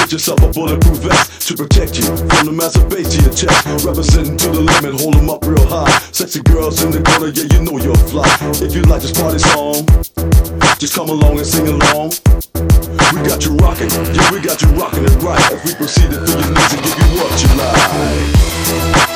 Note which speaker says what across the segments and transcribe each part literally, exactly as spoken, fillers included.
Speaker 1: Get yourself a bulletproof vest to protect you from the massive bass to your chest. Representing to the limit, hold 'em up real high. Sexy girls in the corner, yeah, you know you're fly. If you like this party song, just come along and sing along. We got you rocking, yeah, we got you rocking it right. As we proceed to fill your needs and give you what you like.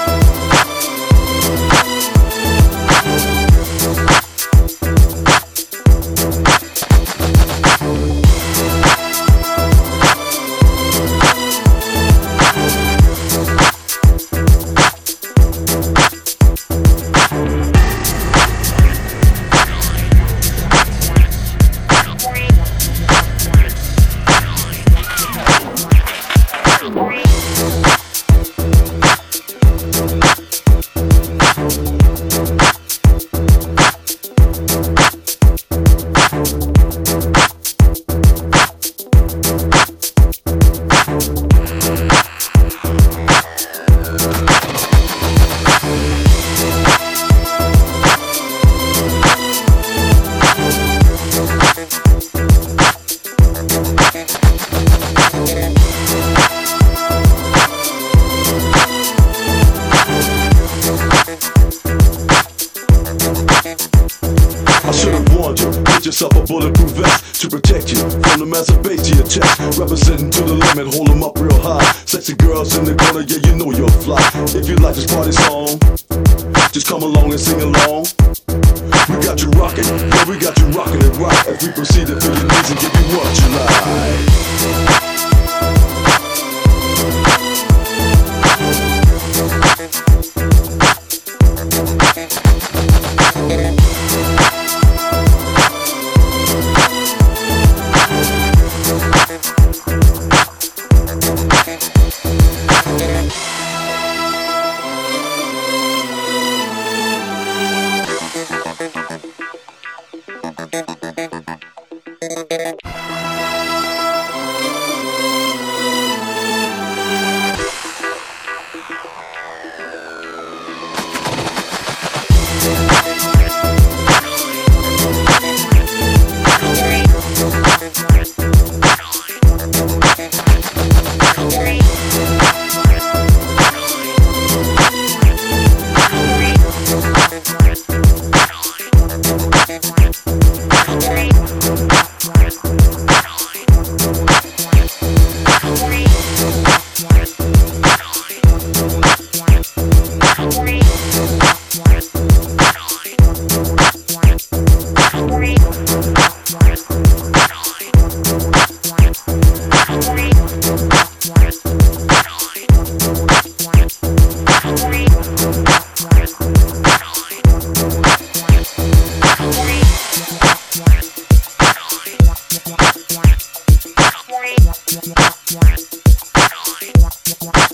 Speaker 1: I should've warned you, get yourself a bulletproof vest to protect you from the massive bass to your chest. Representing to the limit, hold 'em up real high. Sexy girls in the corner, yeah, you know you're fly. If you like this party song, just come along and sing along. We got you rocking, yeah, we got you rocking it right. As we proceed to fill your needs and give you what you like.
Speaker 2: What?